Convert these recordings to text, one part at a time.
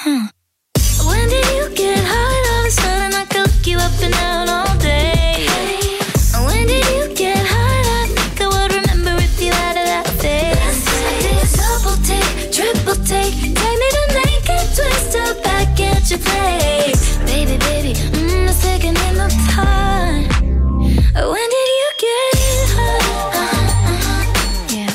When did you get hot all of a sudden? I could look you up and down all day. When did you get hot? I think I would remember if you had that face. Double take, triple take, take me to naked twist up back at your place. Baby, baby, the second in the time. When did you get hot? Yeah.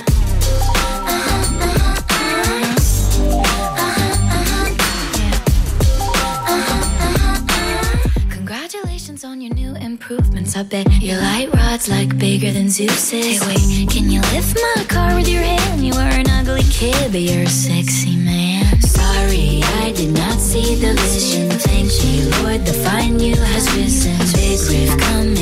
Congratulations on your new improvements. I bet your light rod's like bigger than Zeus's. Hey, wait, can you lift my car with your hand? You were an ugly kid, but you're a sexy man. Sorry, I did not see the vision. Thank you, Lord, the fine you has risen. Big riff coming